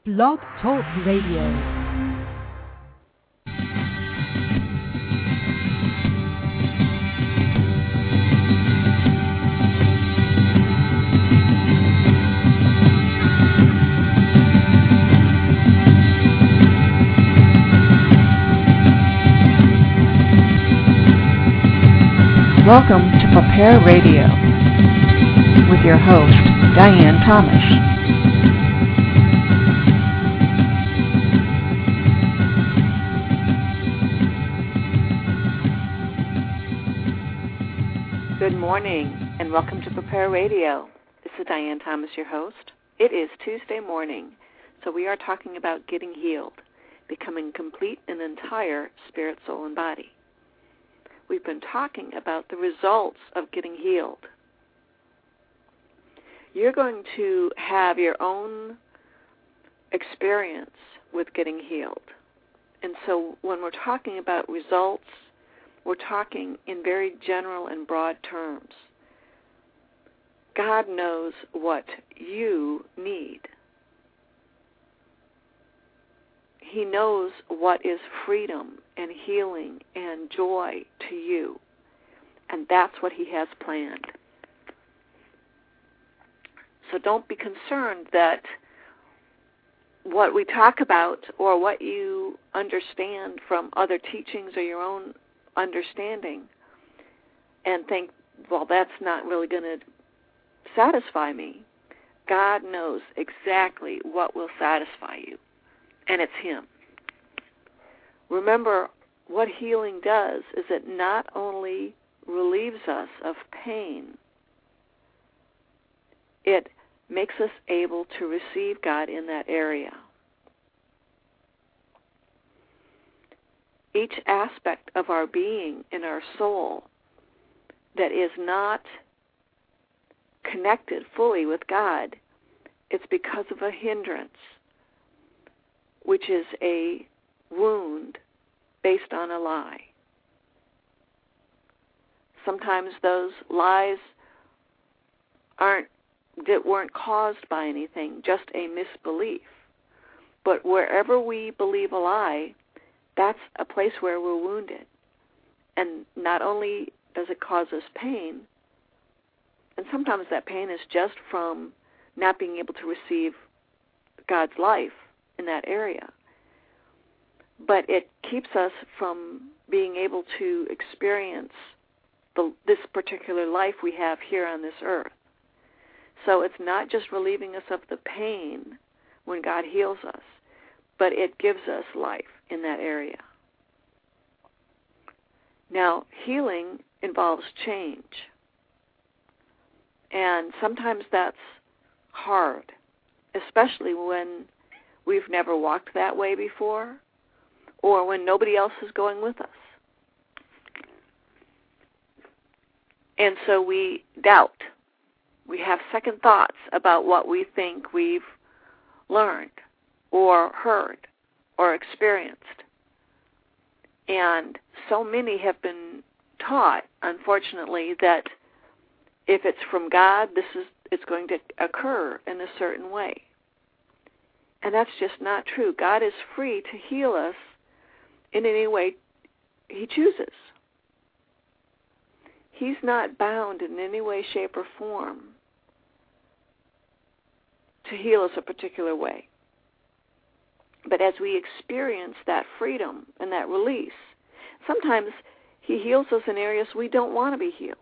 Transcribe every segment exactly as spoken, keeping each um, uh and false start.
Blog Talk Radio. Welcome to Prepare Radio with your host, Diane Thomas. Good morning and welcome to Prepare Radio. This is Diane Thomas, your host. It is Tuesday morning, so we are talking about getting healed, becoming complete and entire spirit, soul, and body. We've been talking about the results of getting healed. You're going to have your own experience with getting healed. And so when we're talking about results, we're talking in very general and broad terms. God knows what you need. He knows what is freedom and healing and joy to you. And that's what He has planned. So don't be concerned that what we talk about or what you understand from other teachings or your own understanding and think, well, that's not really going to satisfy me. God knows exactly what will satisfy you. And it's Him. Remember, what healing does is it not only relieves us of pain, it makes us able to receive God in that area. Each aspect of our being in our soul that is not connected fully with God, it's because of a hindrance, which is a wound based on a lie. Sometimes those lies aren't that weren't caused by anything, just a misbelief. But wherever we believe a lie, that's a place where we're wounded. And not only does it cause us pain, and sometimes that pain is just from not being able to receive God's life in that area, but it keeps us from being able to experience the, this particular life we have here on this earth. So it's not just relieving us of the pain when God heals us, but it gives us life in that area. Now, healing involves change, and sometimes that's hard, especially when we've never walked that way before, or when nobody else is going with us. And so we doubt. We have second thoughts about what we think we've learned or heard or experienced. And so many have been taught, unfortunately, that if it's from God, this is it's going to occur in a certain way. And that's just not true. God is free to heal us in any way He chooses. He's not bound in any way, shape, or form to heal us a particular way. But as we experience that freedom and that release, sometimes He heals us in areas we don't want to be healed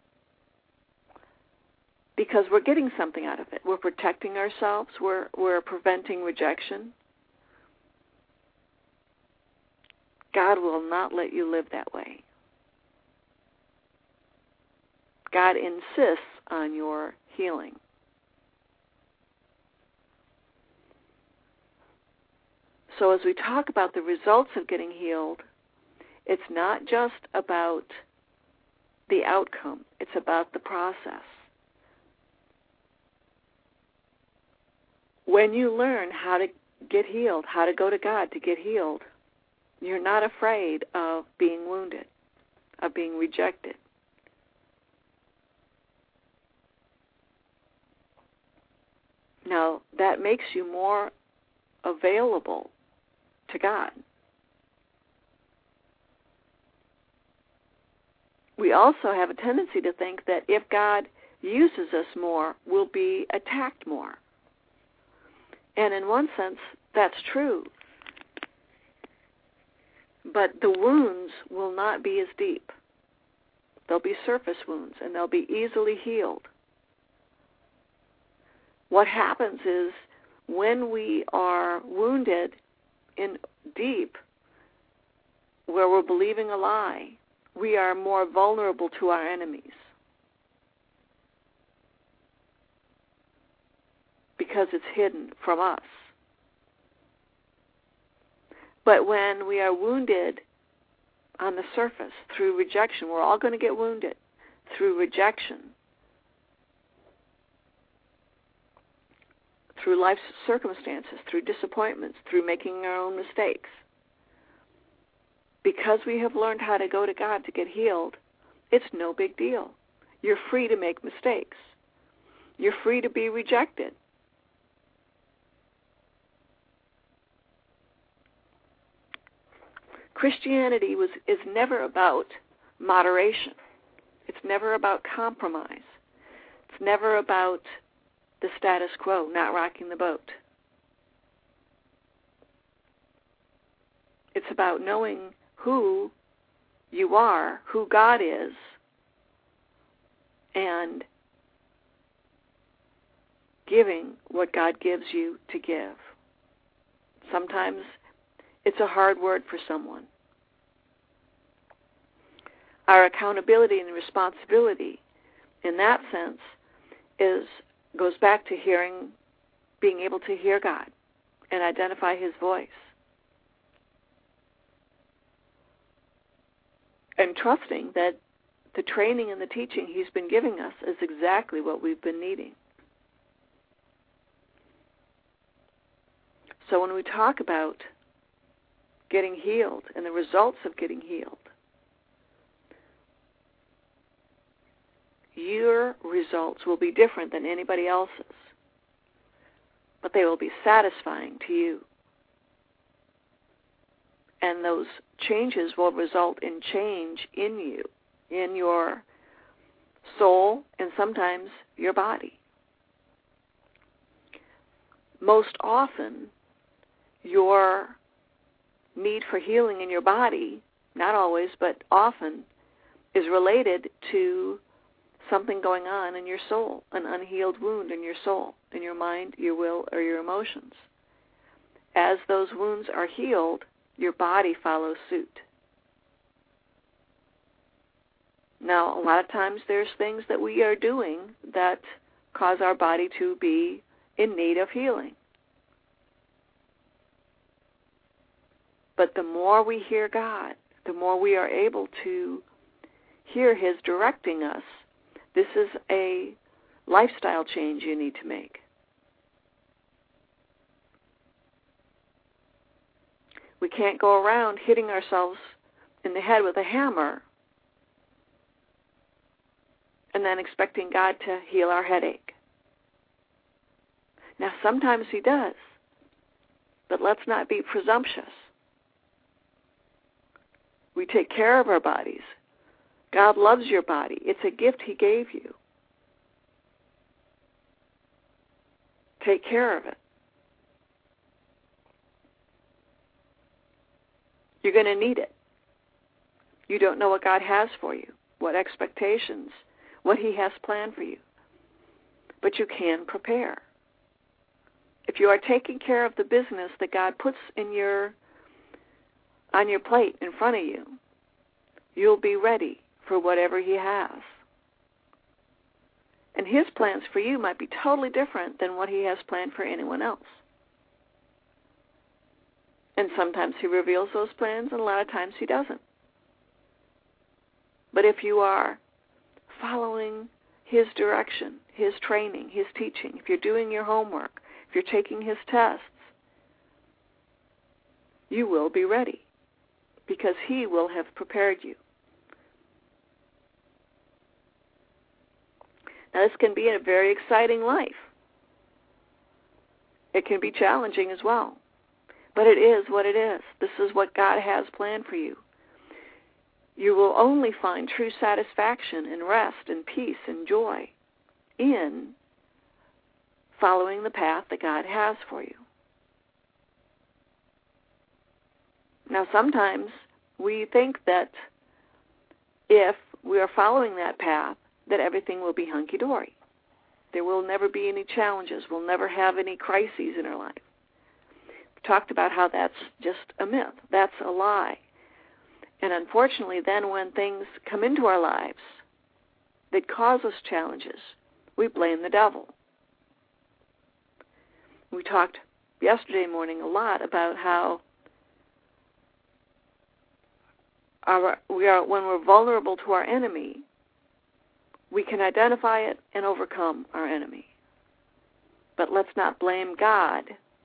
because we're getting something out of it. We're protecting ourselves. We're, we're preventing rejection. God will not let you live that way. God insists on your healing. So as we talk about the results of getting healed, it's not just about the outcome. It's about the process. When you learn how to get healed, how to go to God to get healed, you're not afraid of being wounded, of being rejected. Now, that makes you more available to God. We also have a tendency to think that if God uses us more, we'll be attacked more. And in one sense, that's true. But the wounds will not be as deep. They'll be surface wounds, and they'll be easily healed. What happens is when we are wounded in deep, where we're believing a lie, we are more vulnerable to our enemies. Because it's hidden from us. But when we are wounded on the surface through rejection, we're all going to get wounded through rejection, through life's circumstances, through disappointments, through making our own mistakes. Because we have learned how to go to God to get healed, it's no big deal. You're free to make mistakes. You're free to be rejected. Christianity was is never about moderation. It's never about compromise. It's never about the status quo, not rocking the boat. It's about knowing who you are, who God is, and giving what God gives you to give. Sometimes it's a hard word for someone. Our accountability and responsibility in that sense is goes back to hearing, being able to hear God and identify His voice. And trusting that the training and the teaching He's been giving us is exactly what we've been needing. So when we talk about getting healed and the results of getting healed, your results will be different than anybody else's, but they will be satisfying to you. And those changes will result in change in you, in your soul, and sometimes your body. Most often, your need for healing in your body, not always, but often, is related to something going on in your soul, an unhealed wound in your soul, in your mind, your will, or your emotions. As those wounds are healed, your body follows suit. Now, a lot of times there's things that we are doing that cause our body to be in need of healing. But the more we hear God, the more we are able to hear His directing us. This is a lifestyle change you need to make. We can't go around hitting ourselves in the head with a hammer and then expecting God to heal our headache. Now, sometimes He does, but let's not be presumptuous. We take care of our bodies. God loves your body. It's a gift He gave you. Take care of it. You're going to need it. You don't know what God has for you, what expectations, what He has planned for you. But you can prepare. If you are taking care of the business that God puts in your on your plate in front of you, you'll be ready for whatever He has. And His plans for you might be totally different than what He has planned for anyone else. And sometimes He reveals those plans, and a lot of times He doesn't. But if you are following His direction, His training, His teaching, if you're doing your homework, if you're taking His tests, you will be ready because He will have prepared you. Now, this can be a very exciting life. It can be challenging as well. But it is what it is. This is what God has planned for you. You will only find true satisfaction and rest and peace and joy in following the path that God has for you. Now, sometimes we think that if we are following that path, that everything will be hunky-dory. There will never be any challenges. We'll never have any crises in our life. We talked about how that's just a myth. That's a lie. And unfortunately, then when things come into our lives that cause us challenges, we blame the devil. We talked yesterday morning a lot about how our, we are when we're vulnerable to our enemy, we can identify it and overcome our enemy. But let's not blame God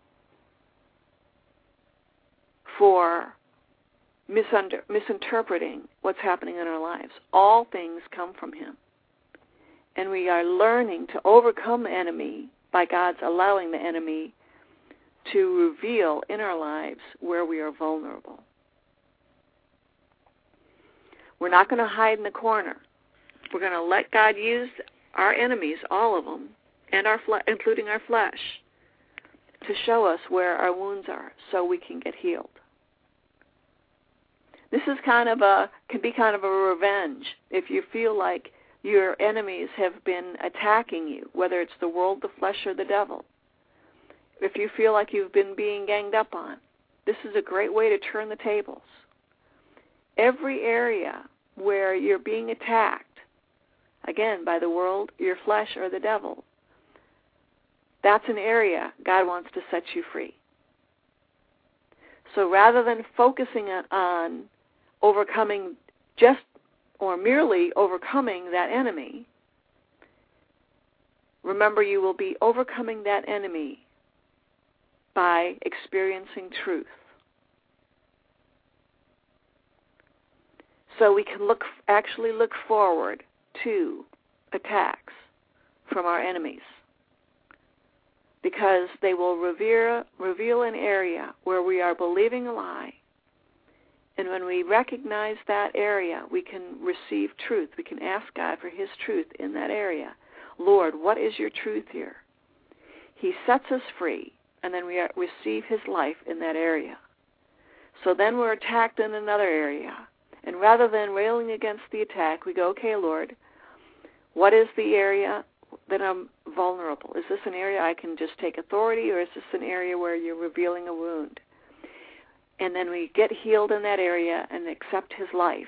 for misunder, misinterpreting what's happening in our lives. All things come from Him. And we are learning to overcome the enemy by God's allowing the enemy to reveal in our lives where we are vulnerable. We're not going to hide in the corner. We're going to let God use our enemies, all of them, and our fle- including our flesh, to show us where our wounds are so we can get healed. This is kind of a can be kind of a revenge if you feel like your enemies have been attacking you, whether it's the world, the flesh, or the devil. If you feel like you've been being ganged up on, this is a great way to turn the tables. Every area where you're being attacked, again, by the world, your flesh, or the devil, that's an area God wants to set you free. So rather than focusing on overcoming just or merely overcoming that enemy, remember you will be overcoming that enemy by experiencing truth. So we can look, actually look forward to attacks from our enemies, because they will reveal, reveal an area where we are believing a lie. And when we recognize that area, we can receive truth. We can ask God for His truth in that area. Lord, what is your truth here? He sets us free, and then we receive His life in that area. So then we're attacked in another area. And rather than railing against the attack, we go, okay, Lord, what is the area that I'm vulnerable? Is this an area I can just take authority, or is this an area where you're revealing a wound? And then we get healed in that area and accept His life.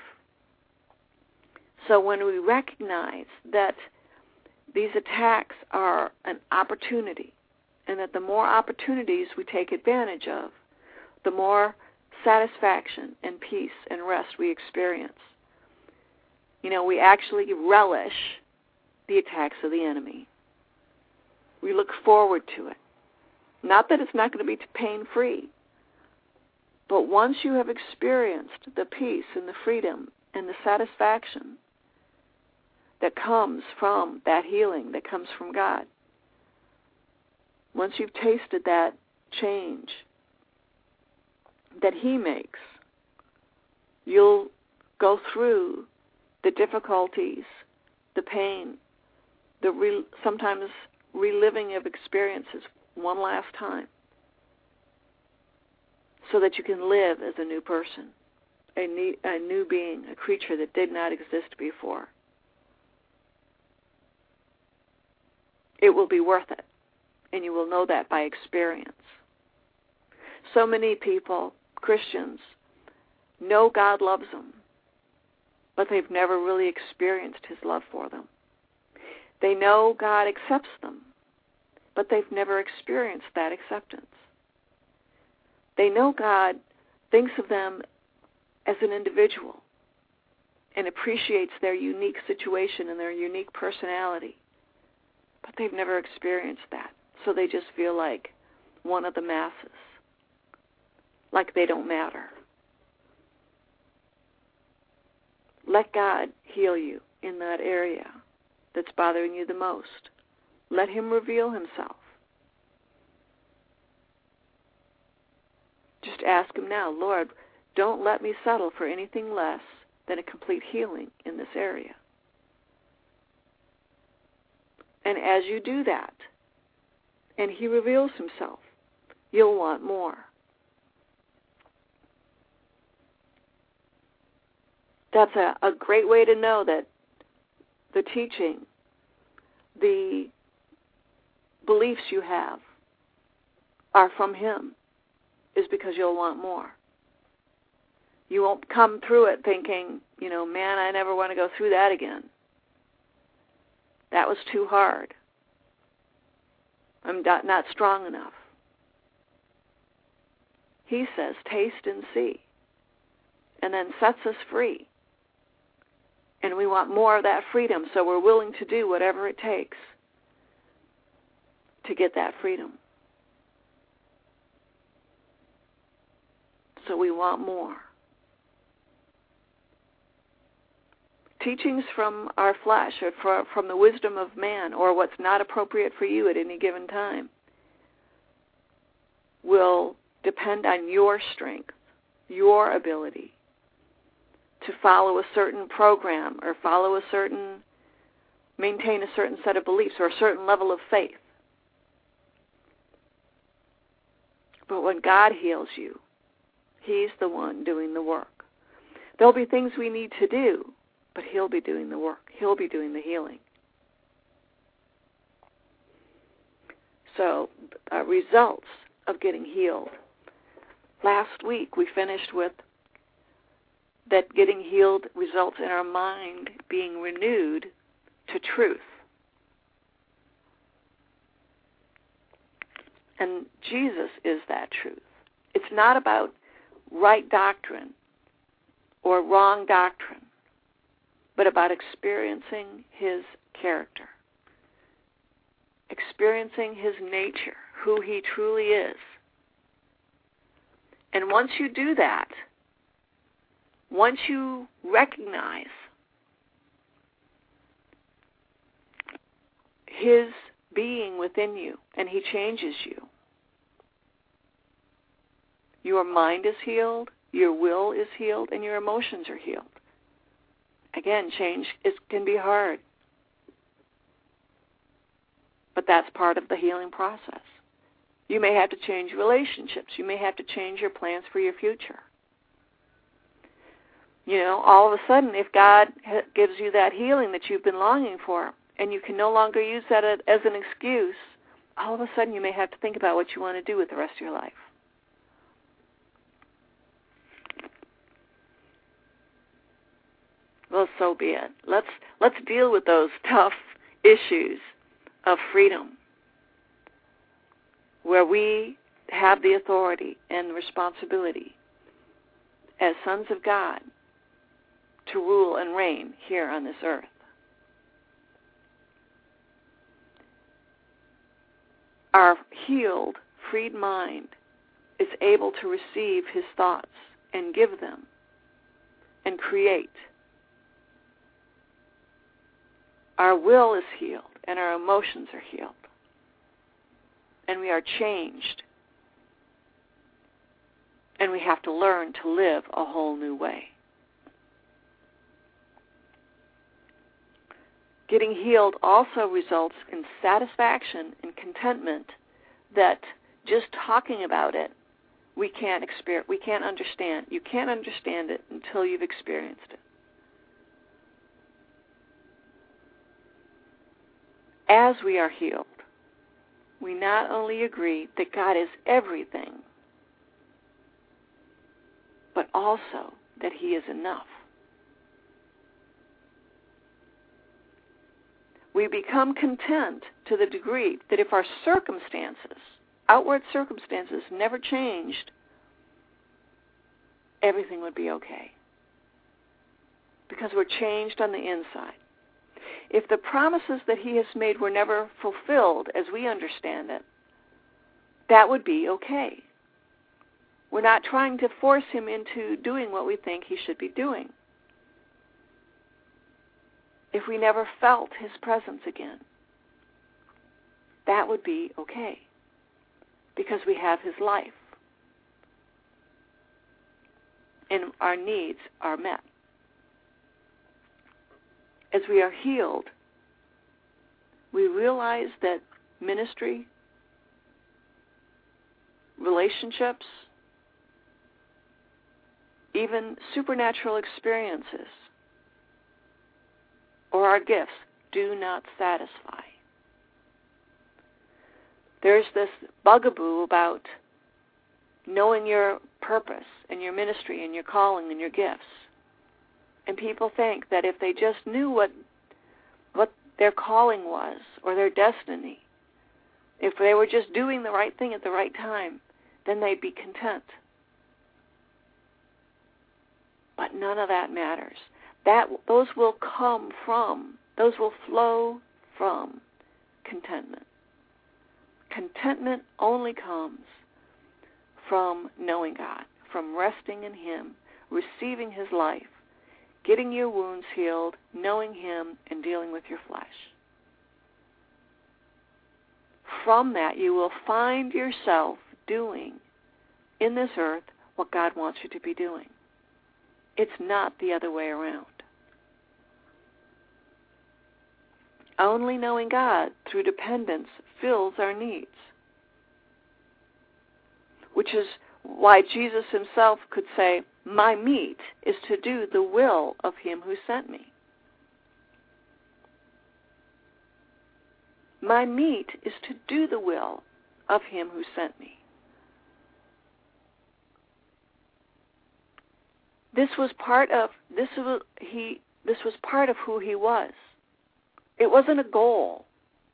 So when we recognize that these attacks are an opportunity, and that the more opportunities we take advantage of, the more satisfaction and peace and rest we experience. You know, we actually relish the attacks of the enemy. We look forward to it. Not that it's not going to be pain-free, but once you have experienced the peace and the freedom and the satisfaction that comes from that healing, that comes from God, once you've tasted that change that He makes, you'll go through the difficulties, the pain, the re- sometimes reliving of experiences one last time, so that you can live as a new person, a new, a new being, a creature that did not exist before. It will be worth it, and you will know that by experience. So many people, Christians, know God loves them, but they've never really experienced His love for them. They know God accepts them, but they've never experienced that acceptance. They know God thinks of them as an individual and appreciates their unique situation and their unique personality, but they've never experienced that. So they just feel like one of the masses, like they don't matter. Let God heal you in that area that's bothering you the most. Let Him reveal Himself. Just ask him now, Lord, don't let me settle for anything less than a complete healing in this area. And as you do that, and he reveals himself, you'll want more. That's a, a great way to know that the teaching, the beliefs you have are from him, is because you'll want more. You won't come through it thinking, you know, man, I never want to go through that again. That was too hard. I'm not, not strong enough. He says, taste and see, and then sets us free. And we want more of that freedom, so we're willing to do whatever it takes to get that freedom. So we want more. Teachings from our flesh or for, from the wisdom of man or what's not appropriate for you at any given time will depend on your strength, your ability to follow a certain program or follow a certain, maintain a certain set of beliefs or a certain level of faith. But when God heals you, he's the one doing the work. There'll be things we need to do, but he'll be doing the work. He'll be doing the healing. So, uh, results of getting healed. Last week we finished with that getting healed results in our mind being renewed to truth. And Jesus is that truth. It's not about right doctrine or wrong doctrine, but about experiencing his character, experiencing his nature, who he truly is. And once you do that, once you recognize his being within you and he changes you, your mind is healed, your will is healed, and your emotions are healed. Again, change is, can be hard, but that's part of the healing process. You may have to change relationships. You may have to change your plans for your future. You know, all of a sudden, if God gives you that healing that you've been longing for, and you can no longer use that as an excuse, all of a sudden you may have to think about what you want to do with the rest of your life. Well, so be it. Let's let's deal with those tough issues of freedom, where we have the authority and the responsibility as sons of God to rule and reign here on this earth. Our healed, freed mind is able to receive his thoughts and give them and create. Our will is healed and our emotions are healed. And we are changed. And we have to learn to live a whole new way. Getting healed also results in satisfaction and contentment that just talking about it, we can't experience, we can't understand. You can't understand it until you've experienced it. As we are healed, we not only agree that God is everything, but also that he is enough. We become content to the degree that if our circumstances, outward circumstances, never changed, everything would be okay. Because we're changed on the inside. If the promises that he has made were never fulfilled as we understand it, that would be okay. We're not trying to force him into doing what we think he should be doing. If we never felt his presence again, that would be okay, because we have his life. and our needs are met. As we are healed, we realize that ministry, relationships, even supernatural experiences, or our gifts do not satisfy. There's this bugaboo about knowing your purpose and your ministry and your calling and your gifts. And people think that if they just knew what what their calling was or their destiny, if they were just doing the right thing at the right time, then they'd be content. But none of that matters. That those will come from, those will flow from contentment. Contentment only comes from knowing God, from resting in Him, receiving His life, getting your wounds healed, knowing Him, and dealing with your flesh. From that, you will find yourself doing in this earth what God wants you to be doing. It's not the other way around. Only knowing God through dependence fills our needs, which is why Jesus Himself could say, my meat is to do the will of Him who sent me. My meat is to do the will of Him who sent me. This was part of this was he this was part of who He was. It wasn't a goal.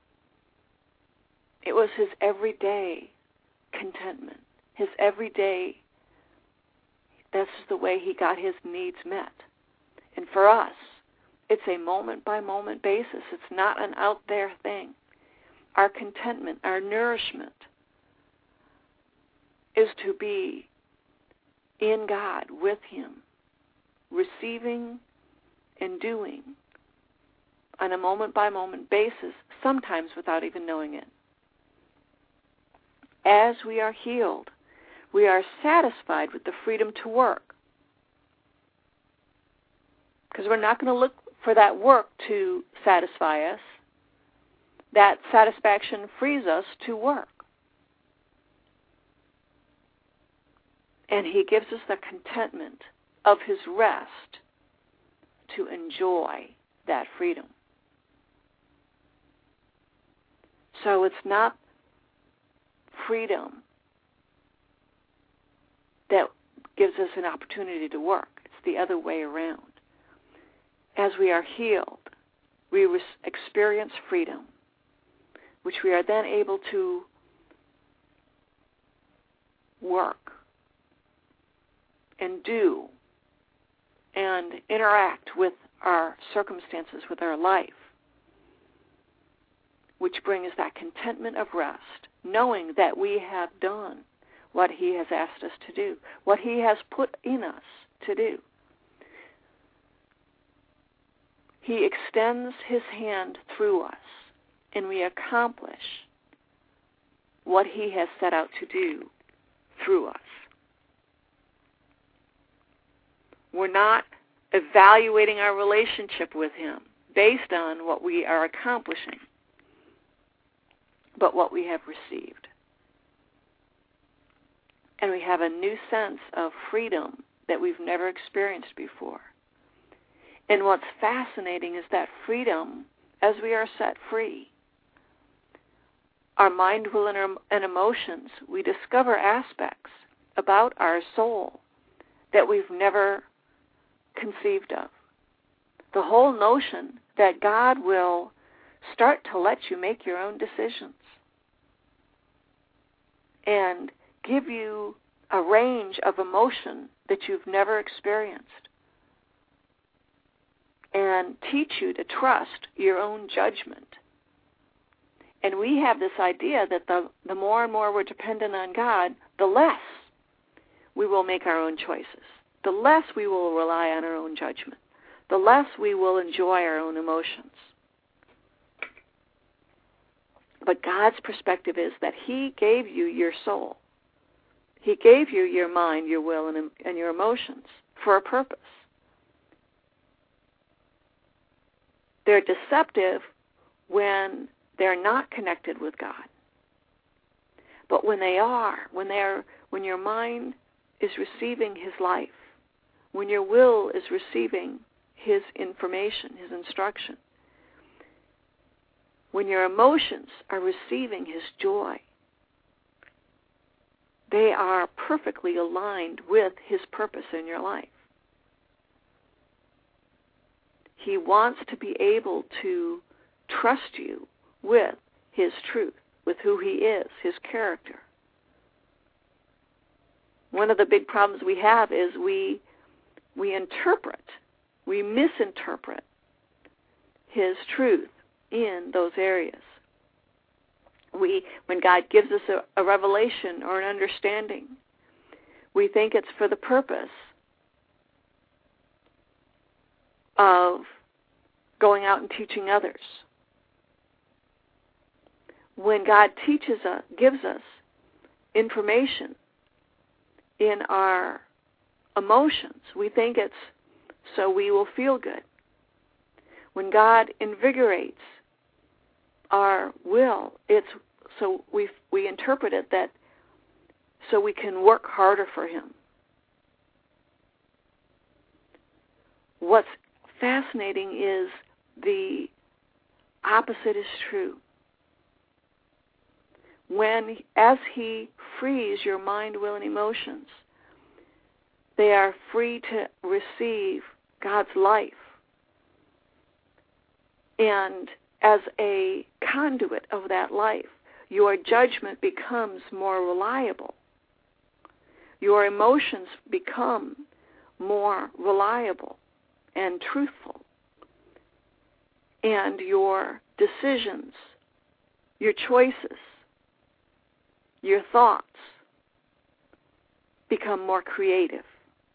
It was His everyday contentment. His everyday, that's the way He got His needs met. And for us, it's a moment-by-moment basis. It's not an out-there thing. Our contentment, our nourishment is to be in God, with Him, receiving and doing on a moment-by-moment basis, sometimes without even knowing it. As we are healed, we are satisfied with the freedom to work. Because we're not going to look for that work to satisfy us. That satisfaction frees us to work. And He gives us the contentment of His rest to enjoy that freedom. So it's not freedom that gives us an opportunity to work. It's the other way around. As we are healed, we experience freedom, which we are then able to work and do and interact with our circumstances, with our life, which brings that contentment of rest, knowing that we have done what He has asked us to do, what He has put in us to do. He extends His hand through us, and we accomplish what He has set out to do through us. We're not evaluating our relationship with Him based on what we are accomplishing, but what we have received. And we have a new sense of freedom that we've never experienced before. And what's fascinating is that freedom, as we are set free, our mind, will, and, our, and emotions, we discover aspects about our soul that we've never conceived of. The whole notion that God will start to let you make your own decisions and give you a range of emotion that you've never experienced and teach you to trust your own judgment. And we have this idea that the, the more and more we're dependent on God, the less we will make our own choices, the less we will rely on our own judgment, the less we will enjoy our own emotions. But God's perspective is that He gave you your soul. He gave you your mind, your will, and, and your emotions for a purpose. They're deceptive when they're not connected with God. But when they are, when they're, when your mind is receiving His life, when your will is receiving His information, His instruction, when your emotions are receiving His joy, they are perfectly aligned with His purpose in your life. He wants to be able to trust you with His truth, with who He is, His character. One of the big problems we have is we we interpret, we misinterpret His truth in those areas. We, when God gives us a, a revelation or an understanding, we think it's for the purpose of going out and teaching others. When God teaches us, gives us information in our emotions, we think it's so we will feel good. When God invigorates our will, it's so we we interpret it that so we can work harder for Him. What's fascinating is the opposite is true. When, as He frees your mind, will, and emotions, they are free to receive God's life. And as a conduit of that life, your judgment becomes more reliable. Your emotions become more reliable and truthful. And your decisions, your choices, your thoughts become more creative.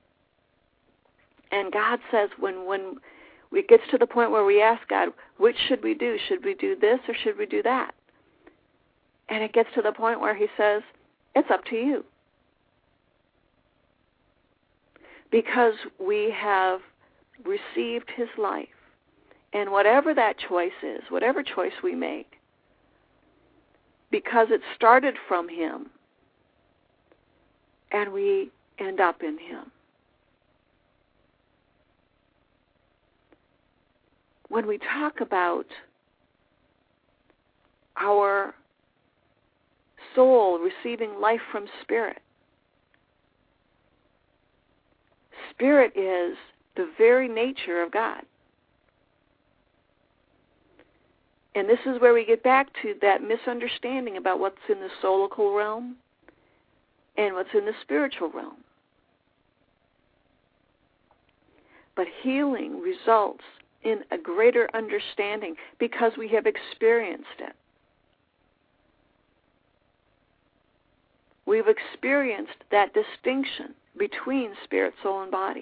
And God says when, when it gets to the point where we ask God, which should we do? Should we do this or should we do that? And it gets to the point where He says, it's up to you. Because we have received His life. And whatever that choice is, whatever choice we make, because it started from Him, and we end up in Him. When we talk about our soul receiving life from Spirit, Spirit is the very nature of God. And this is where we get back to that misunderstanding about what's in the soulical realm and what's in the spiritual realm. But healing results in a greater understanding because we have experienced it. We've experienced that distinction between spirit, soul, and body.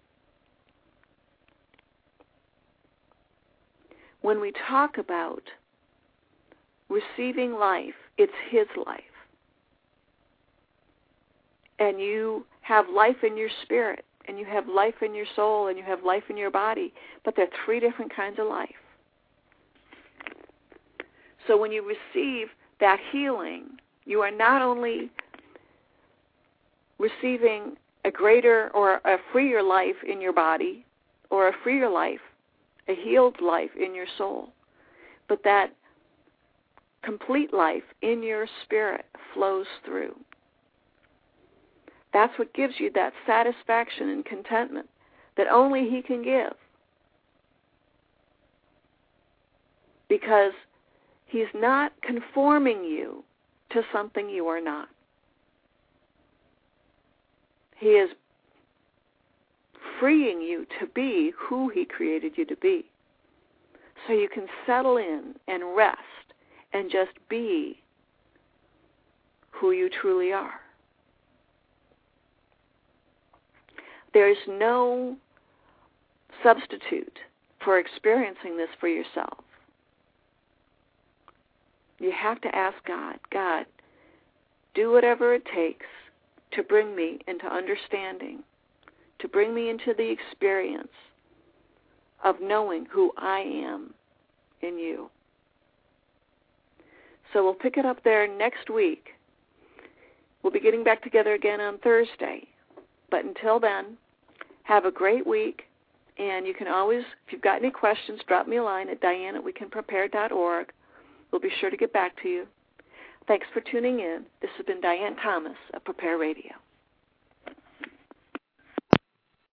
When we talk about receiving life, it's His life. And you have life in your spirit, and you have life in your soul, and you have life in your body, but they're three different kinds of life. So when you receive that healing, you are not only receiving a greater or a freer life in your body, or a freer life, a healed life in your soul, but that complete life in your spirit flows through. That's what gives you that satisfaction and contentment that only He can give. Because He's not conforming you to something you are not. He is freeing you to be who He created you to be. So you can settle in and rest and just be who you truly are. There is no substitute for experiencing this for yourself. You have to ask God, God, do whatever it takes to bring me into understanding to bring me into the experience of knowing who I am in you. So we'll pick it up there next week. We'll be getting back together again on Thursday. But until then, have a great week. And you can always, if you've got any questions, drop me a line at diane at we can prepare dot org. We'll be sure to get back to you. Thanks for tuning in. This has been Diane Thomas of Prepare Radio.